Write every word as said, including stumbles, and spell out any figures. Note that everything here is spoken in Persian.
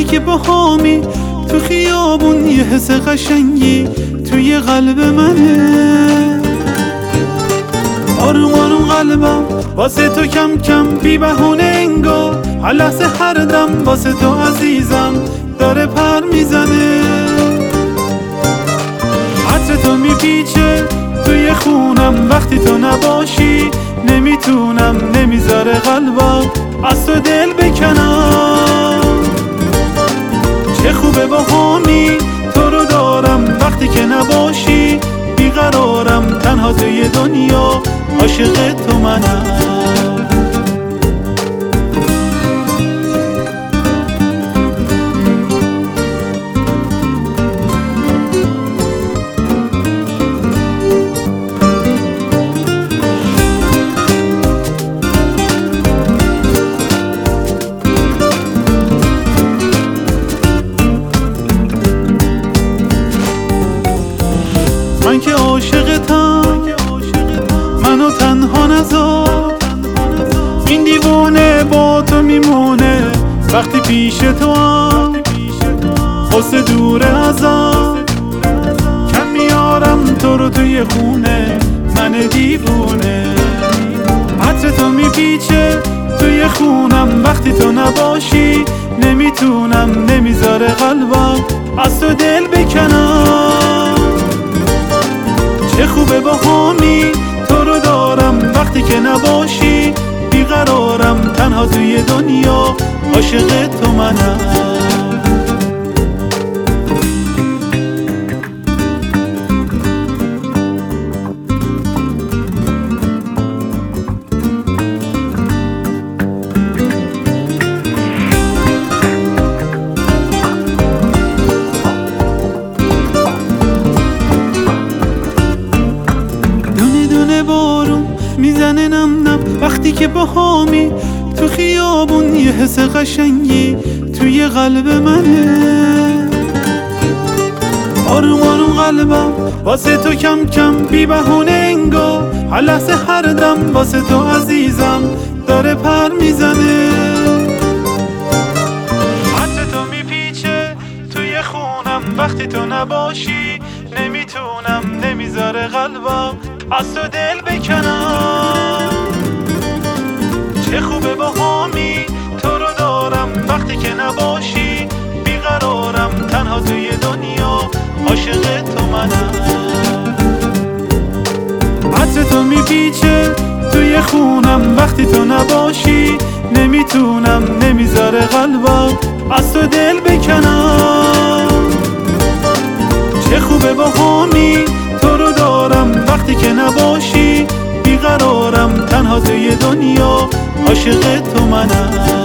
که با هامی تو خیابون یه حس قشنگی توی قلب منه. آروم آروم قلبم واسه تو کم کم بی بهونه انگار هر لحظه هر دم واسه تو عزیزم داره پر میزنه. عطر تو میپیچه توی خونم وقتی تو نباشی، نمیتونم نمیذاره قلبم از تو دل بکنم. چه خوبه با همی تو رو دارم وقتی که نباشی، بیقرارم تنها توی دنیا عاشق تو منم. من که عاشقتم، منو تنها نذار. این دیوونه با تو میمونه وقتی پیش تو هم، قصه دوره ازم کم میارم تو رو توی خونه من دیوونه. عطر تو میپیچه توی خونم وقتی تو نباشی، نمیتونم نمیذاره قلبم از تو دل بکنم. چه خوبه با همی تو رو دارم وقتی که نباشی، بیقرارم تنها توی دنیا عاشق تو منم. بارون میزنه نم نم وقتی که با همی تو خیابون یه حس قشنگی توی قلب منه. آروم آروم قلبم واسه تو کم کم بی بهونه انگار هر لحظه هر دم واسه تو عزیزم داره پر میزنه. عطر تو میپیچه توی خونم وقتی تو نباشی، نمیتونم نمیذاره قلبم از تو دل بکنم. چه خوبه با همی تو رو دارم وقتی که نباشی، بیقرارم تنها توی دنیا عاشق تو منم. عطر تو میپیچه توی خونم وقتی تو نباشی، نمیتونم نمیذاره قلبم از تو دل بکنم. چه خوبه با همی تو رو دارم وقتی که نباشی، بیقرارم تنها توی دنیا عاشق تو منم.